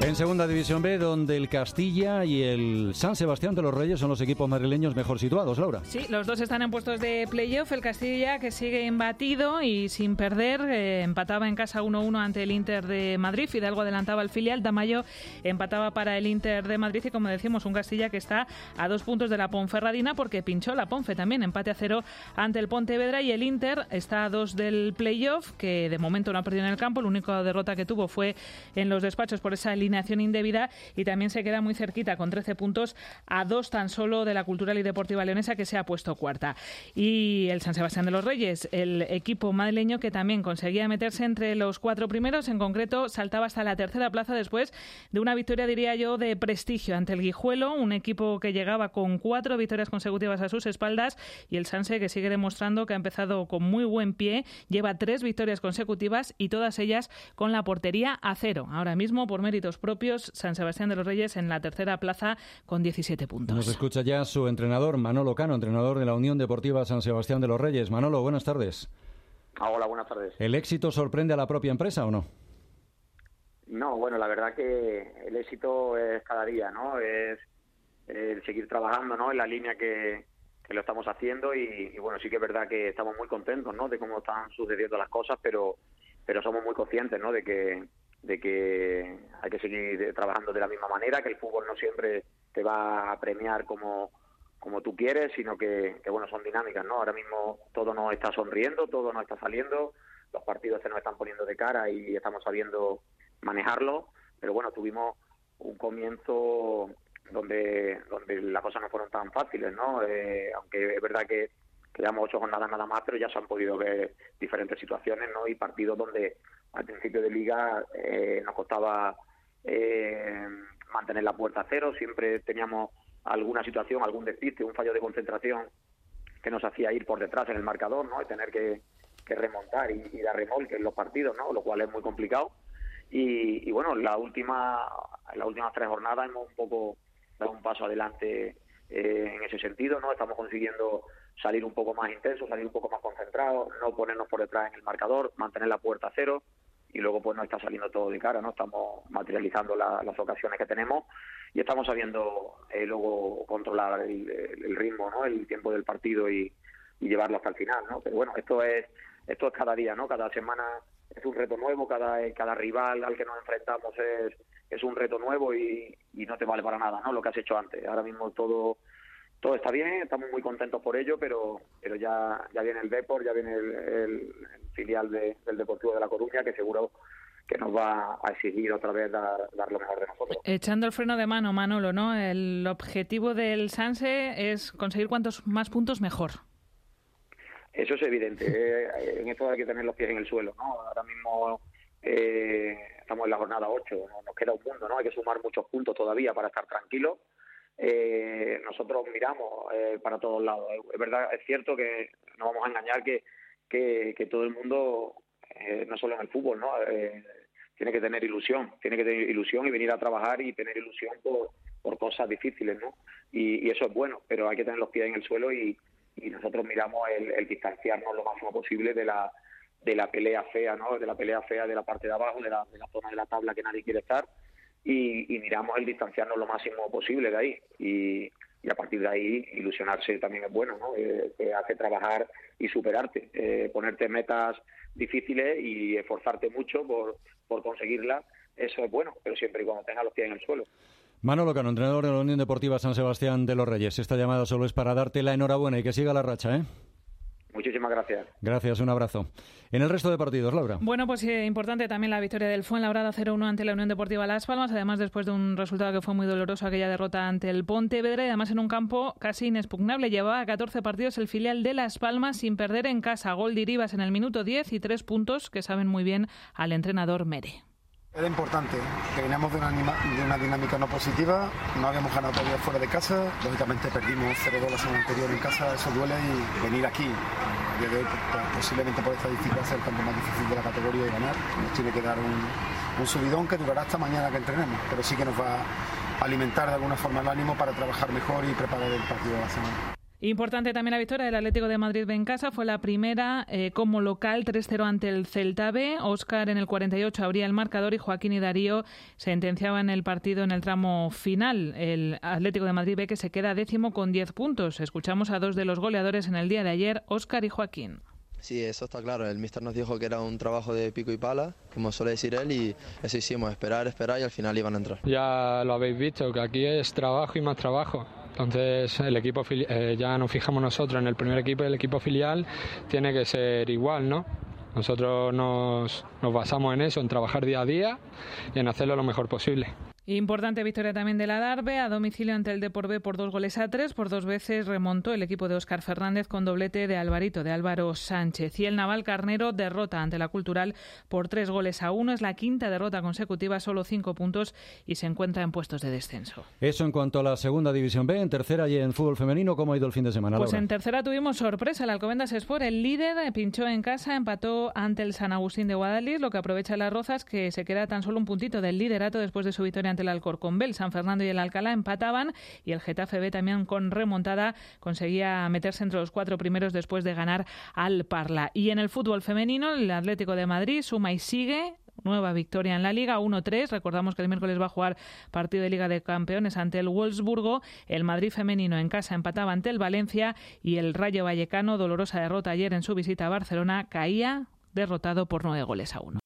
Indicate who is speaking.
Speaker 1: En Segunda División B, donde el Castilla y el San Sebastián de los Reyes son los equipos madrileños mejor situados, Laura.
Speaker 2: Sí, los dos están en puestos de playoff. El Castilla, que sigue imbatido y sin perder, empataba en casa 1-1 ante el Inter de Madrid. Fidalgo adelantaba al filial, Tamayo empataba para el Inter de Madrid y, como decimos, un Castilla que está a 2 puntos de la Ponferradina porque pinchó la Ponfe también, empate a 0 ante el Pontevedra, y el Inter está a 2 del playoff, que de momento no ha perdido en el campo. La única derrota que tuvo fue en los despachos por esa alineación indebida, y también se queda muy cerquita con 13 puntos a 2 tan solo de la Cultural y Deportiva Leonesa, que se ha puesto cuarta. Y el San Sebastián de los Reyes, el equipo madrileño que también conseguía meterse entre los 4 primeros, en concreto saltaba hasta la tercera plaza después de una victoria, diría yo, de prestigio ante el Guijuelo, un equipo que llegaba con 4 victorias consecutivas a sus espaldas, y el Sanse, que sigue demostrando que ha empezado con muy buen pie, lleva 3 victorias consecutivas y todas ellas con la portería a 0. Ahora mismo, por méritos propios, San Sebastián de los Reyes en la tercera plaza con 17 puntos.
Speaker 1: Nos escucha ya su entrenador, Manolo Cano, entrenador de la Unión Deportiva San Sebastián de los Reyes. Manolo, buenas tardes.
Speaker 3: Hola, buenas tardes.
Speaker 1: ¿El éxito sorprende a la propia empresa o no?
Speaker 3: No, bueno, la verdad que el éxito es cada día, ¿no? Es el seguir trabajando, ¿no?, en la línea que lo estamos haciendo, y bueno, sí que es verdad que estamos muy contentos, ¿no?, de cómo están sucediendo las cosas, pero somos muy conscientes, ¿no?, de que hay que seguir trabajando de la misma manera, que el fútbol no siempre te va a premiar como tú quieres, sino que bueno, son dinámicas, ¿no? Ahora mismo todo nos está sonriendo, todo nos está saliendo, los partidos se nos están poniendo de cara y estamos sabiendo manejarlo, pero bueno, tuvimos un comienzo donde las cosas no fueron tan fáciles, ¿no? Aunque es verdad que llevamos 8 jornadas nada más, pero ya se han podido ver diferentes situaciones, ¿no? Y partidos donde al principio de liga nos costaba mantener la puerta a 0, siempre teníamos alguna situación, algún despiste, un fallo de concentración que nos hacía ir por detrás en el marcador, ¿no?, y tener que remontar y dar remolque en los partidos, ¿no?, lo cual es muy complicado. Y bueno, en las últimas 3 jornadas hemos un poco dado un paso adelante en ese sentido, ¿no? Estamos consiguiendo salir un poco más intensos, salir un poco más concentrados, no ponernos por detrás en el marcador, mantener la puerta a 0, y luego pues nos está saliendo todo de cara, ¿no? Estamos materializando las ocasiones que tenemos y estamos sabiendo luego controlar el ritmo, ¿no?, el tiempo del partido y llevarlo hasta el final, ¿no? Pero bueno, esto es cada día, ¿no? Cada semana es un reto nuevo, cada rival al que nos enfrentamos es un reto nuevo y no te vale para nada, ¿no?, lo que has hecho antes. Ahora mismo todo está bien, estamos muy contentos por ello, pero ya viene el Depor, ya viene el filial del Deportivo de La Coruña, que seguro que nos va a exigir otra vez dar lo mejor de nosotros.
Speaker 2: Echando el freno de mano, Manolo, ¿no? El objetivo del Sanse es conseguir cuantos más puntos mejor.
Speaker 3: Eso es evidente. En esto hay que tener los pies en el suelo, ¿no? Ahora mismo estamos en la jornada 8, ¿no? Nos queda un mundo, ¿no? Hay que sumar muchos puntos todavía para estar tranquilos. Nosotros miramos para todos lados. Es verdad, es cierto que no vamos a engañar que todo el mundo, no solo en el fútbol, ¿no? Tiene que tener ilusión y venir a trabajar y tener ilusión por cosas difíciles, ¿no? Y eso es bueno, pero hay que tener los pies en el suelo y nosotros miramos el distanciarnos lo máximo posible de la pelea fea, ¿no? De la pelea fea de la parte de abajo, de la zona de la tabla que nadie quiere estar. Y miramos el distanciarnos lo máximo posible de ahí y a partir de ahí ilusionarse también es bueno, ¿no? Te hace trabajar y superarte, ponerte metas difíciles y esforzarte mucho por conseguirlas, eso es bueno, pero siempre y cuando tengas los pies en el suelo.
Speaker 1: Manolo Cano, entrenador de la Unión Deportiva San Sebastián de los Reyes. Esta llamada solo es para darte la enhorabuena y que siga la racha, ¿eh?
Speaker 3: Muchísimas gracias.
Speaker 1: Gracias, un abrazo. En el resto de partidos, Laura.
Speaker 2: Bueno, pues importante también la victoria del Fuenlabrada 0-1 ante la Unión Deportiva Las Palmas, además después de un resultado que fue muy doloroso, aquella derrota ante el Pontevedra, y además en un campo casi inexpugnable. Llevaba 14 partidos el filial de Las Palmas sin perder en casa. Gol de Iribas en el minuto 10 y 3 puntos que saben muy bien al entrenador Mere.
Speaker 4: Era importante, que veníamos de una dinámica no positiva, no habíamos ganado todavía fuera de casa, lógicamente perdimos 0-2 la semana anterior en casa, eso duele, y venir aquí, a día de hoy, posiblemente por estadística sea el campo más difícil de la categoría y ganar, nos tiene que dar un subidón que durará hasta mañana que entrenemos, pero sí que nos va a alimentar de alguna forma el ánimo para trabajar mejor y preparar el partido de la semana.
Speaker 2: Importante también la victoria del Atlético de Madrid en casa. Fue la primera como local, 3-0 ante el Celta B. Óscar en el 48 abría el marcador y Joaquín y Darío sentenciaban el partido en el tramo final. El Atlético de Madrid B, que se queda 10º con 10 puntos. Escuchamos a dos de los goleadores en el día de ayer, Óscar y Joaquín.
Speaker 5: Sí, eso está claro. El míster nos dijo que era un trabajo de pico y pala, como suele decir él, y eso hicimos, esperar y al final iban a entrar.
Speaker 6: Ya lo habéis visto, que aquí es trabajo y más trabajo. Entonces el equipo ya nos fijamos nosotros en el primer equipo y el equipo filial tiene que ser igual, ¿no? Nosotros nos basamos en eso, en trabajar día a día y en hacerlo lo mejor posible.
Speaker 2: Importante victoria también de la Darbe a domicilio ante el Depor B por 2-3. Por 2 veces remontó el equipo de Óscar Fernández con doblete de Álvaro Sánchez. Y el Navalcarnero derrota ante la Cultural por 3-1. Es la quinta derrota consecutiva, solo 5 puntos y se encuentra en puestos de descenso.
Speaker 1: Eso en cuanto a la segunda división B. En tercera y en fútbol femenino, ¿cómo ha ido el fin de semana,
Speaker 2: Pues
Speaker 1: Laura?
Speaker 2: en tercera tuvimos sorpresa. El Alcobendas Sport, el líder, pinchó en casa, empató ante el San Agustín de Guadalís, lo que aprovecha las Rozas, que se queda tan solo un puntito del liderato después de su victoria ante el Alcorcón B. El San Fernando y el Alcalá empataban y el Getafe B, también con remontada, conseguía meterse entre los 4 primeros después de ganar al Parla. Y en el fútbol femenino, el Atlético de Madrid suma y sigue. Nueva victoria en la Liga, 1-3. Recordamos que el miércoles va a jugar partido de Liga de Campeones ante el Wolfsburgo. El Madrid femenino en casa empataba ante el Valencia y el Rayo Vallecano, dolorosa derrota ayer en su visita a Barcelona, caía derrotado por 9-1.